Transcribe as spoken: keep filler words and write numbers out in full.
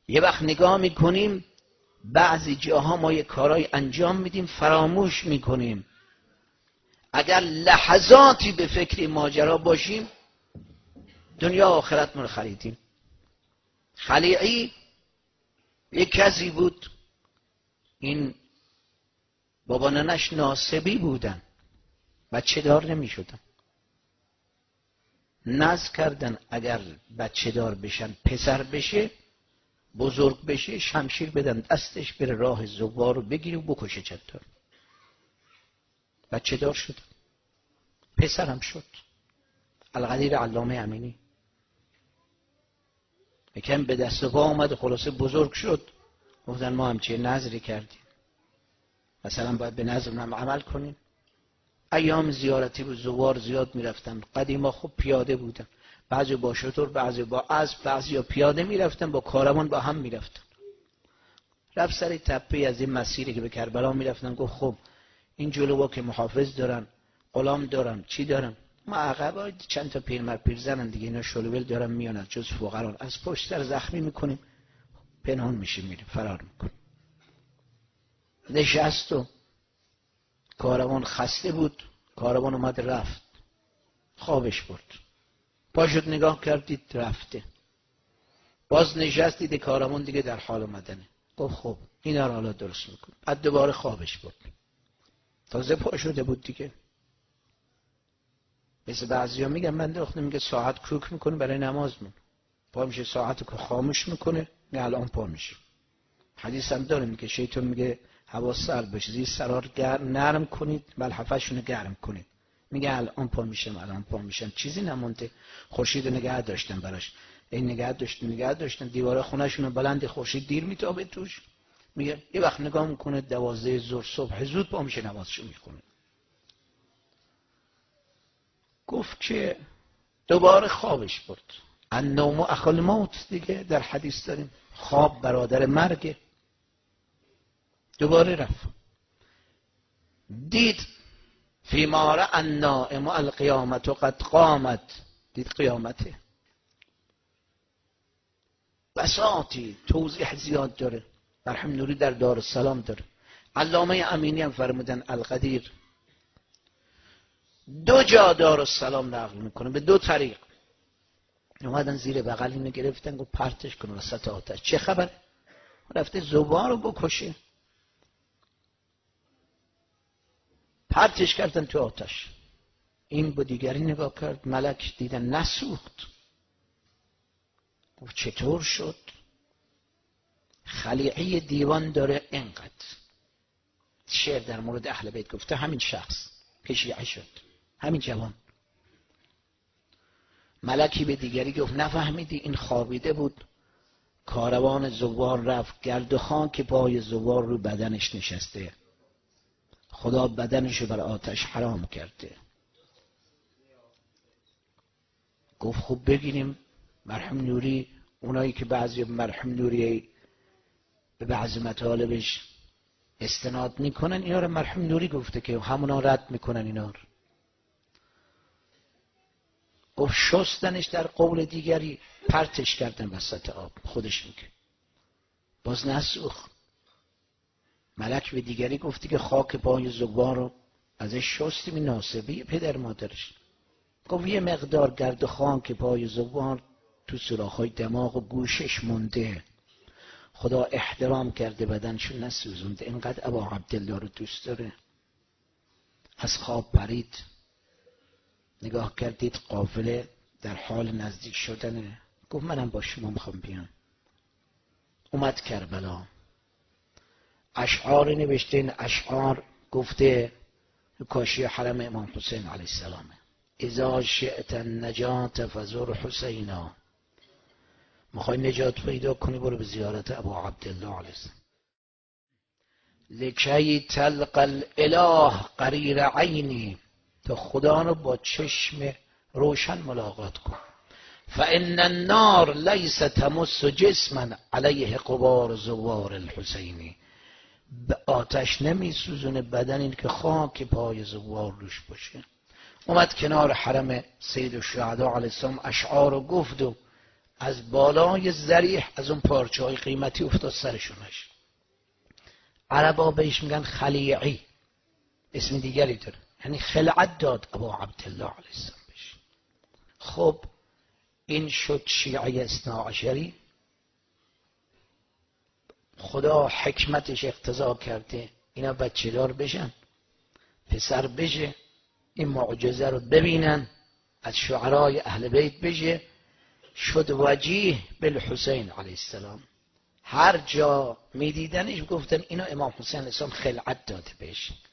یه وقت نگاه میکنیم بعضی جاها ما یه کارای انجام میدیم فراموش میکنیم. اگر لحظاتی به فکر ماجرا باشیم دنیا آخرت ما رو خریدیم. خلیعی یک کسی بود، این بابا ننش ناسبی بودن، بچه دار نمی شدن. نذر کردن اگر بچه دار بشن پسر بشه بزرگ بشه شمشیر بدن دستش بره راه زوار رو بگیره و بکشه چطور. بچه دار شد، پسرم شد. القدیر علامه امینی یکم به دست و پا اومد، خلاصه بزرگ شد. گفتن ما همچه نذری کردیم، مثلا باید به نذرم عمل کنیم. ایام زیارتی به زوار زیاد میرفتن. قدیما خب پیاده بودن، بعضی با شتر، بعضی با اسب، بعضی پیاده میرفتن، با کاروان با هم میرفتن. رفت سر تپه از این مسیری که به کربلا میرفتن، گفت خب این جلوها که محافظ دارن، غلام دارن، چی دارن، ما عقبا چند تا پیرمرد پیرزنن دیگه، اینا شلوول دارن میان از جز فقران، از پشت سر زخمی میکنیم پنهان میشیم میریم فرار میکنیم. نشست و کاروان خسته بود، کاروان اومد رفت، خوابش برد. پاشد نگاه کردید رفته. باز نشست دیده کاروان دیگه در حال اومدنه. گفت خب اینا رو حالا درست میکنم. بعد دوباره خوابش برد، تازه پا شده بود دیگه. مثل بعضیا میگن من داخل میگه ساعت کوک میکنه برای نمازمون، پا میشه ساعتو که خاموش میکنه نه الان پا میشه. حدیث هم داره میگه شیطان میگه هوا سرد بشه زیر سرار گرم نرم کنید ملحفه‌شون گرم کنید، میگه الان پا میشم الان پا میشم. چیزی نمونده، خورشید نگه داشتن براش، این نگه داشتن نگه داشتن دیواره خونه‌شون بلند، خورشید دیر میتابه توش. میگه یه وقت نگاه میکنه دوازده ظهر صبح زود پا میشه نمازشو میخونه. گفت که دوباره خوابش برد. النوم اخو الموت دیگه در حدیث داریم، خواب برادر مرگه. دوباره رفت دید فی ما رأى النائم القیامت قد قامت، دید قیامته. بساطی توضیح زیاد داره، مرحوم نوری در دارالسلام داره، علامه امینی هم فرمودن القدیر. دو جا دارالسلام نقل میکنه به دو طریق. اومدن زیر بغل اینو گرفتن گفت پرتش کن وسط آتش. چه خبر؟ رفته زوار رو بکشه، پرتش کردن تو آتش. این با دیگری نگاه کرد، ملک دیدن نسوخت. گفت چطور شد؟ خلیعه دیوان داره اینقدر شعر در مورد اهل بیت گفته، همین شخص که شیعه شد، همین جوان. ملکی به دیگری گفت نفهمیدی این خوابیده بود، کاروان زوار رفت، گرد و خاک پای زوار رو بدنش نشسته، خدا بدنشو بر آتش حرام کرده. گفت خب بگیریم. مرحوم نوری، اونایی که بعضی مرحوم نوری به بعضی مطالبش استناد میکنن اینا رو مرحوم نوری گفته که همونا رد میکنن اینا رو. گفت شستنش، در قول دیگری پرتش کردن وسط آب. خودش میگه باز نسوخت. ملک به دیگری گفتی که خاک پای زوار رو ازش شستیم، این ناسبی پدر مادرش. گفت یه مقدار گرد و خاک پای زوار تو سوراخ‌های دماغ و گوشش مونده، خدا احترام کرده بدنشو نسوزونده، اینقدر ابا عبدالله رو دوست داره. از خواب پرید، نگاه کردید قافله در حال نزدیک شدنه. گفت منم با شما میخوام بیام. اومد کربلا، اشعار نوشته. این اشعار گفته کاشی حرم امام حسین علیه السلام، اذا شئت النجات فزور حسینا، میخوای نجات پیدا کنی برو به زیارت ابا عبدالله علیه السلام. لکی تلقى الاله قریر عینی، تا خدا رو با چشم روشن ملاقات کن. فان النار لیس تمس جسما علیه غبار زوار الحسینی، به آتش نمی سوزونه بدن این که خاک پای زوار روش باشه. اومد کنار حرم سید الشهدا علیه السلام اشعار رو گفت و از بالای ذریح از اون پارچه های قیمتی افتاد سرشونش. عربا بهش میگن خلیعی، اسم دیگری داره، یعنی خلعت داد ابا عبدالله علیه السلام بهش. خب این شد شیعه اثنا عشری. خدا حکمتش اقتضا کرده اینا بچه دار بشن، پسر بشه، این معجزه رو ببینن، از شعرای اهل بیت بشه، شد وجیه بالحسین علیه السلام. هر جا میدیدنش گفتن اینو امام حسین السلام خلعت داده بهش.